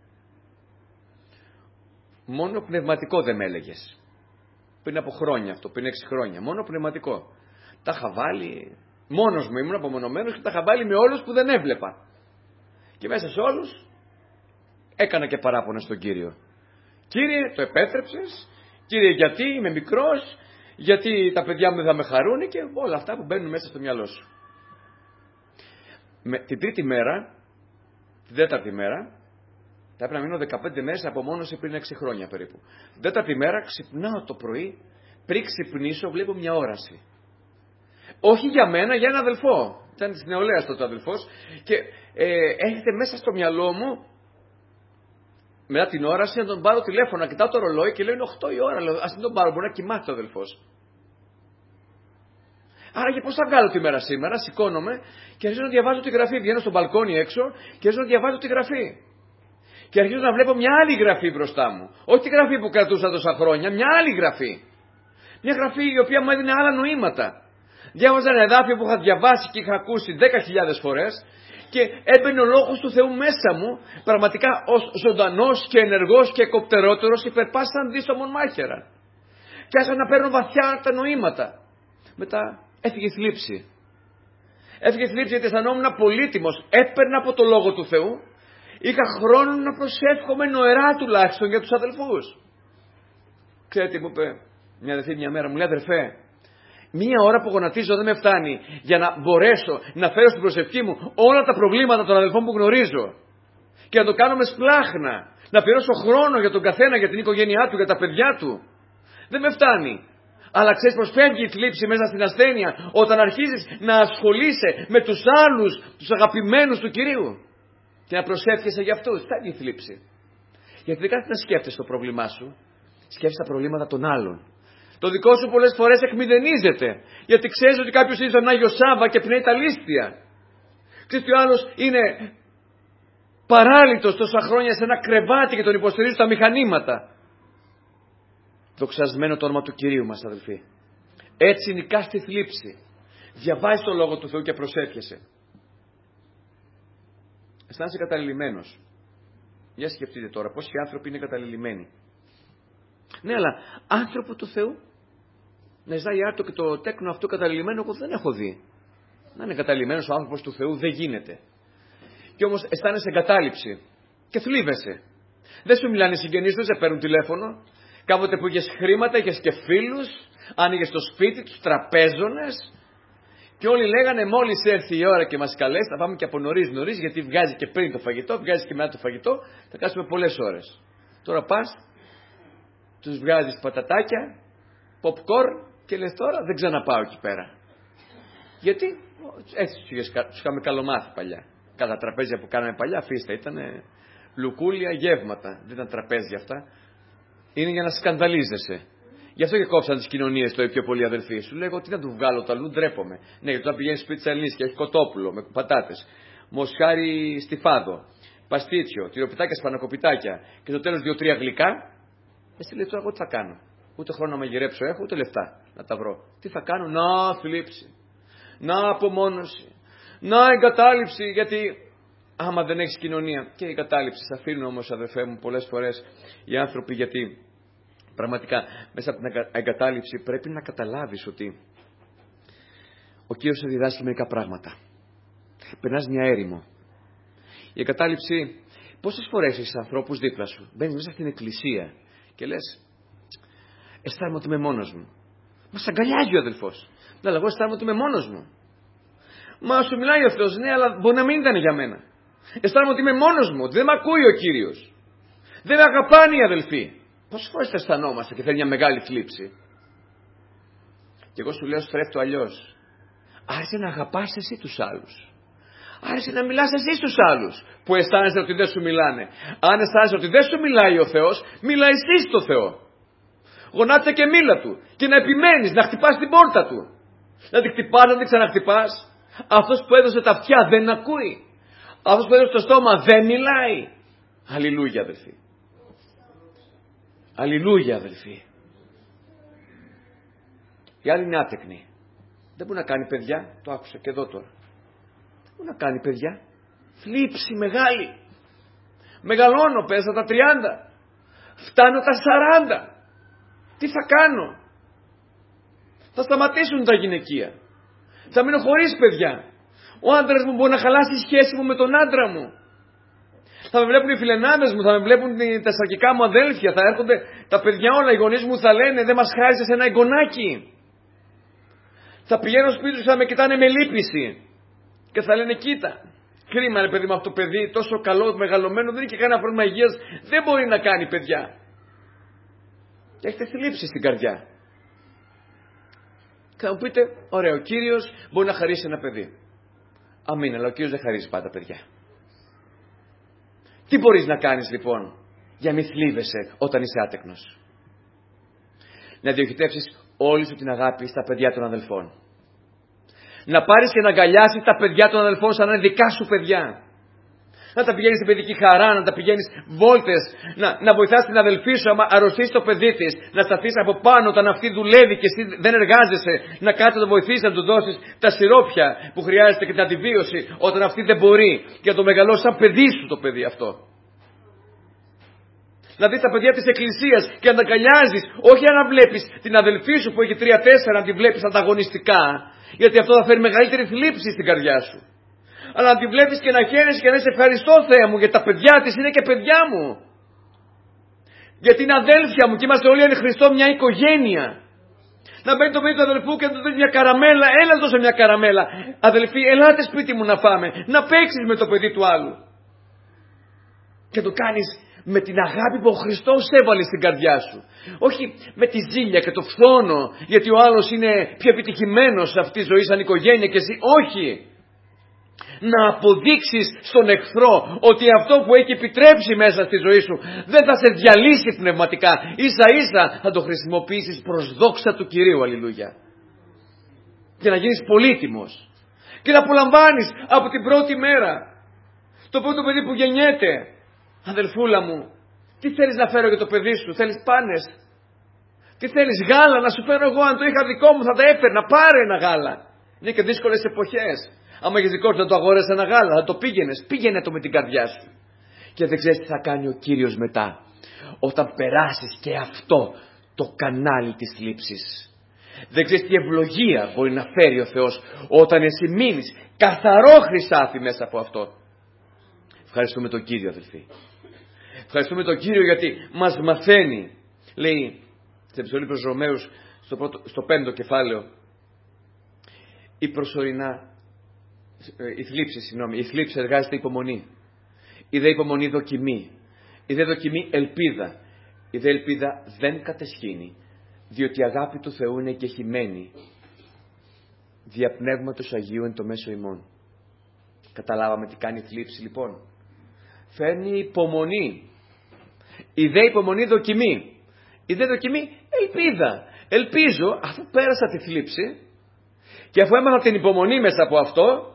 Μόνο πνευματικό δεν με έλεγες. Πριν από χρόνια αυτό, πριν έξι χρόνια. Μόνο πνευματικό. Τα είχα βάλει, μόνος μου ήμουν απομονωμένος και τα είχα βάλει με όλους που δεν έβλεπα. Και μέσα σε όλους έκανα και παράπονα στον Κύριο. Κύριε, το επέτρεψες? Κύριε, γιατί είμαι μικρός? Γιατί τα παιδιά μου δεν θα με χαρούν? Και όλα αυτά που μπαίνουν μέσα στο μυαλό σου. Με, την τρίτη μέρα, την τέταρτη μέρα, θα έπρεπε να μείνω δεκαπέντε μέρες απομόνωση πριν έξι χρόνια περίπου. Την τέταρτη μέρα ξυπνάω το πρωί, πριν ξυπνήσω βλέπω μια όραση. Όχι για μένα, για έναν αδελφό. Ήταν της νεολαίας τότε ο αδελφός. Και ε, έρχεται μέσα στο μυαλό μου μετά την όραση να τον πάρω τηλέφωνο, να κοιτάω το ρολόι και λέω είναι οκτώ η ώρα. Λέω, ας μην τον πάρω, μπορεί να κοιμάται ο αδελφός. Άρα και πώς θα βγάλω τη μέρα σήμερα, σηκώνομαι και αρχίζω να διαβάζω τη γραφή. Βγαίνω στο μπαλκόνι έξω και αρχίζω να διαβάζω τη γραφή. Και αρχίζω να βλέπω μια άλλη γραφή μπροστά μου. Όχι τη γραφή που κρατούσα τόσα χρόνια, μια άλλη γραφή. Μια γραφή η οποία μου έδινε άλλα νοήματα. Διάβαζα ένα εδάφιο που είχα διαβάσει και είχα ακούσει δέκα χιλιάδες φορές και έμπαινε ο λόγος του Θεού μέσα μου, πραγματικά ως ζωντανός και ενεργός και κοπτερότερος και περπάσαν δίσομον μάχαιρα. Και άρχισα να παίρνω βαθιά τα νοήματα. Μετά έφυγε η θλίψη. Έφυγε η θλίψη γιατί αισθανόμουν πολύτιμος. Έπαιρνα από το λόγο του Θεού. Είχα χρόνο να προσεύχομαι νοερά τουλάχιστον για τους αδελφούς. Ξέρετε τι μου είπε μια αδερφή μια μέρα, μου λέει αδερφέ, μία ώρα που γονατίζω δεν με φτάνει για να μπορέσω να φέρω στην προσευχή μου όλα τα προβλήματα των αδελφών που γνωρίζω και να το κάνω με σπλάχνα, να πληρώσω χρόνο για τον καθένα, για την οικογένειά του, για τα παιδιά του. Δεν με φτάνει. Αλλά ξέρεις πως φεύγει η θλίψη μέσα στην ασθένεια όταν αρχίζεις να ασχολείσαι με τους άλλους, τους αγαπημένους του Κυρίου και να προσεύχεσαι για αυτούς. Φεύγει η θλίψη. Γιατί δεν κάθεσαι να σκέφτεσαι το πρόβλημά σου, σκέφτεσαι τα προβλήματα των άλλων. Το δικό σου πολλές φορές εκμηδενίζεται. Γιατί ξέρεις ότι κάποιος είναι στον Άγιο Σάββα και πνέει τα λίστια. Ξέρεις ότι ο άλλος είναι παράλυτος τόσα χρόνια σε ένα κρεβάτι και τον υποστηρίζει στα μηχανήματα. Δοξασμένο το όνομα του Κυρίου μας, αδελφοί. Έτσι νικάς τη θλίψη. Διαβάζεις το Λόγο του Θεού και προσεύχεσαι. Αισθάνεσαι καταληλημένος. Για σκεφτείτε τώρα πόσοι άνθρωποι είναι καταληλημένοι. Ναι, αλλά άνθρωπο του Θεού να ζητάει άρτο και το τέκνο αυτό καταληλημένο, εγώ δεν έχω δει. Να είναι καταληλημένος ο άνθρωπος του Θεού δεν γίνεται. Και όμως αισθάνεσαι εγκατάλειψη και θλίβεσαι. Δεν σου μιλάνε οι συγγενείς του, δεν παίρνουν τηλέφωνο. Κάποτε που είχες χρήματα, είχες και φίλους, άνοιγες το σπίτι, τους τραπέζονες και όλοι λέγανε μόλις έρθει η ώρα και μας καλέσει, θα πάμε και από νωρίς νωρίς, γιατί βγάζει και πριν το φαγητό, βγάζει και μετά το φαγητό, θα κάτσουμε πολλές ώρες. Τώρα πας, τους βγάζεις πατατάκια, popcorn και λες τώρα δεν ξαναπάω εκεί πέρα. Γιατί έτσι τους είχαμε καλομάθει παλιά. Κατά τραπέζια που κάναμε παλιά, αφήστε, ήταν λουκούλια, γεύματα, δεν ήταν τραπέζια αυτά. Είναι για να σκανδαλίζεσαι. Γι' αυτό και κόψαν τις κοινωνίες το πιο πολύ αδελφοί. Σου λέγω τι να του βγάλω το αλλού, ντρέπομαι. Ναι, γιατί όταν πηγαίνεις σπίτι της Ελληνής και έχει κοτόπουλο με πατάτες, μοσχάρι στιφάδο, παστίτσιο, τυροπιτάκια, σπανακοπιτάκια και στο τέλος δύο-τρία γλυκά. Εσύ λέει τώρα εγώ τι θα κάνω. Ούτε χρόνο να μαγειρέψω έχω, ούτε λεφτά να τα βρω. Τι θα κάνω, να θλίψη, να απομόνωση, να εγκατάλειψη, γιατί άμα δεν έχεις κοινωνία. Και η εγκατάλειψη σε αφήνουν όμως, αδερφέ μου, πολλές φορές οι άνθρωποι, γιατί πραγματικά μέσα από την εγκατάλειψη πρέπει να καταλάβεις ότι ο Κύριος θα διδάσκει μερικά πράγματα. Περνάς μια έρημο. Η εγκατάλειψη, πόσες φορές έχεις ανθρώπους δίπλα σου, μπαίνεις μέσα στην εκκλησία και λες, αισθάνομαι ότι είμαι μόνος μου. Μα σ' αγκαλιάζει ο αδελφός. Ναι, αλλά εγώ αισθάνομαι ότι είμαι μόνος μου. Μα σου μιλάει ο Θεός, ναι, αλλά μπορεί να μην ήταν για μένα. Αισθάνομαι ότι είμαι μόνος μου, ότι δεν με ακούει ο Κύριος. Δεν με αγαπάνε οι αδελφοί. Πόσες φορές τα αισθανόμαστε και θέλει μια μεγάλη θλίψη. Και εγώ σου λέω στρέφει το αλλιώς. Άρχισε να αγαπάς εσύ τους άλλους. Άρχισε να μιλάς εσύ στους άλλους που αισθάνεσαι ότι δεν σου μιλάνε. Αν αισθάνεσαι ότι δεν σου μιλάει ο Θεός, μιλά εσύ στο Θεό. Γονάτισε και μίλα του και να επιμένεις να χτυπάς την πόρτα του. Να την χτυπάς, να την ξαναχτυπάς. Αυτός που έδωσε τα αυτιά δεν ακούει. Αυτός που έδωσε το στόμα δεν μιλάει. Αλληλούια αδελφοί. Αλληλούια αδελφοί. Η άλλη είναι άτεκνη. Δεν μπορεί να κάνει παιδιά. Το άκουσα και εδώ τώρα. Δεν μπορεί να κάνει παιδιά. Θλίψη μεγάλη. Μεγαλώνω, πέσα τα τριάντα. Φτάνω τα σαράντα. Τι θα κάνω. Θα σταματήσουν τα γυναικεία. Θα μείνω χωρίς παιδιά. Ο άντρας μου μπορεί να χαλάσει η σχέση μου με τον άντρα μου. Θα με βλέπουν οι φιλενάδες μου, θα με βλέπουν τα σαρκικά μου αδέλφια, θα έρχονται τα παιδιά όλα, οι γονείς μου θα λένε δεν μας χάρισες ένα εγγονάκι. Θα πηγαίνω σπίτι τους, θα με κοιτάνε με λύπηση και θα λένε κοίτα, κρίμα ρε παιδί με αυτό το παιδί, τόσο καλό, μεγαλωμένο, δεν έχει κανένα πρόβλημα υγείας, δεν μπορεί να κάνει παιδιά. Και έχετε θλίψη στην καρδιά. Και θα μου πείτε, ωραία, ο Κύριος μπορεί να χαρίσει ένα παιδί. Αμήν, αλλά ο Κύριος δεν χαρίζει πάντα παιδιά. Τι μπορείς να κάνεις λοιπόν. για μη θλίβεσαι όταν είσαι άτεκνος. Να διοχετεύσεις όλη σου την αγάπη στα παιδιά των αδελφών. Να πάρεις και να αγκαλιάσεις τα παιδιά των αδελφών σαν να είναι δικά σου παιδιά. Να τα πηγαίνεις στην παιδική χαρά, να τα πηγαίνεις βόλτες, να, να βοηθάς την αδελφή σου άμα αρρωστήσει το παιδί της, να σταθείς από πάνω όταν αυτή δουλεύει και εσύ δεν εργάζεσαι, να κάτσεις να το βοηθήσεις, να του δώσεις τα σιρόπια που χρειάζεται και την αντιβίωση όταν αυτή δεν μπορεί και να το μεγαλώσει σαν παιδί σου το παιδί αυτό. Να δεις τα παιδιά της εκκλησίας και να τα αγκαλιάζεις, όχι να βλέπεις την αδελφή σου που έχει τρία τέσσερα να τη βλέπεις ανταγωνιστικά, γιατί αυτό θα φέρει μεγαλύτερη θλίψη στην καρδιά σου. Αλλά να τη βλέπεις και να χαίρεσαι και να είσαι ευχαριστώ Θεέ μου, γιατί τα παιδιά της είναι και παιδιά μου. Γιατί είναι αδέλφια μου και είμαστε όλοι εν Χριστώ μια οικογένεια. Να μπαίνει το παιδί του αδελφού και να του δώσει μια καραμέλα, έλα δώσε μια καραμέλα. Αδελφοί, ελάτε σπίτι μου να πάμε, να παίξεις με το παιδί του άλλου. Και το κάνεις με την αγάπη που ο Χριστός έβαλε στην καρδιά σου. Όχι με τη ζήλια και το φθόνο, γιατί ο άλλος είναι πιο επιτυχημένος σε αυτή τη ζωή σαν οικογένεια και εσύ. Όχι. Να αποδείξεις στον εχθρό ότι αυτό που έχει επιτρέψει μέσα στη ζωή σου δεν θα σε διαλύσει πνευματικά. Ίσα ίσα θα το χρησιμοποιήσεις προς δόξα του Κυρίου. Αλληλούια. Και να γίνεις πολύτιμος. Και να απολαμβάνεις από την πρώτη μέρα. Το πρώτο παιδί που γεννιέται. Αδελφούλα μου, τι θέλεις να φέρω για το παιδί σου? Θέλεις πάνες? Τι θέλεις? Γάλα να σου φέρω εγώ? Αν το είχα δικό μου θα τα έφερνα. Πάρε ένα γάλα. Είναι και δύσκολες εποχές. Άμα έχεις δικό σου να το αγοράσει ένα γάλα, θα το πήγαινες. Πήγαινε το με την καρδιά σου. Και δεν ξέρεις τι θα κάνει ο Κύριος μετά. Όταν περάσεις και αυτό το κανάλι της θλίψης. Δεν ξέρεις τι ευλογία μπορεί να φέρει ο Θεός όταν εσύ μείνεις καθαρό χρυσάφι μέσα από αυτό. Ευχαριστούμε τον Κύριο, αδελφοί. Ευχαριστούμε τον Κύριο γιατί μας μαθαίνει. Λέει στην επιστολή προς Ρωμαίους στο, πρώτο, στο πέμπτο κεφάλαιο. Η προσωρινά Η θλίψη, συγγνώμη, η θλίψη εργάζεται υπομονή. Η δε υπομονή δοκιμή. Η δε δοκιμή ελπίδα. Η δε ελπίδα δεν κατεσχύνει, διότι η αγάπη του Θεού είναι εγκεχημένη δια Πνεύματος Αγίου εν το μέσο ημών. Καταλάβαμε τι κάνει η θλίψη λοιπόν? Φέρνει υπομονή. Η δε υπομονή δοκιμή. Η δε δοκιμή ελπίδα. Ελπίζω αφού πέρασα τη θλίψη και αφού έμαθα την υπομονή μέσα από αυτό,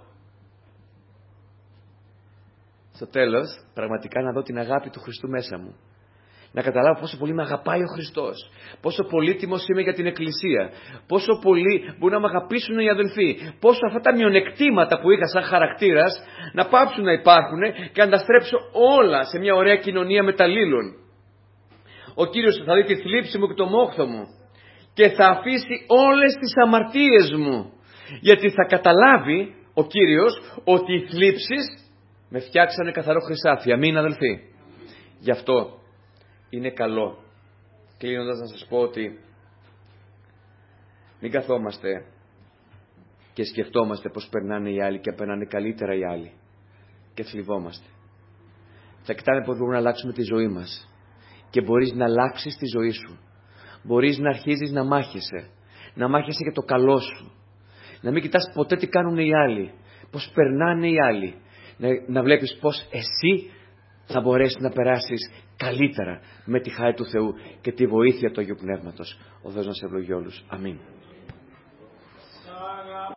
στο τέλος πραγματικά να δω την αγάπη του Χριστού μέσα μου. Να καταλάβω πόσο πολύ με αγαπάει ο Χριστός. Πόσο πολύτιμος είμαι για την Εκκλησία. Πόσο πολύ μπορούν να με αγαπήσουν οι αδελφοί. Πόσο αυτά τα μειονεκτήματα που είχα σαν χαρακτήρας να πάψουν να υπάρχουν και να τα στρέψω όλα σε μια ωραία κοινωνία μεταλλήλων. Ο Κύριος θα δει τη θλίψη μου και το μόχθο μου και θα αφήσει όλες τις αμαρτίες μου. Γιατί θα καταλάβει ο Κύριος ότι οι θλίψεις με φτιάξανε καθαρό χρυσάφι. Αμήν, αδελφοί. Γι' αυτό είναι καλό, κλείνοντας, να σας πω ότι μην καθόμαστε και σκεφτόμαστε πως περνάνε οι άλλοι και περνάνε καλύτερα οι άλλοι και θλιβόμαστε. Θα κοιτάμε πως μπορούμε να αλλάξουμε τη ζωή μας και μπορείς να αλλάξεις τη ζωή σου. Μπορείς να αρχίζεις να μάχεσαι, να μάχεσαι για το καλό σου. Να μην κοιτάς ποτέ τι κάνουν οι άλλοι, πως περνάνε οι άλλοι. Να, να βλέπεις πως εσύ θα μπορέσεις να περάσεις καλύτερα με τη χάρη του Θεού και τη βοήθεια του Αγίου Πνεύματος. Ο Θεός να σε ευλογεί όλους. Αμήν.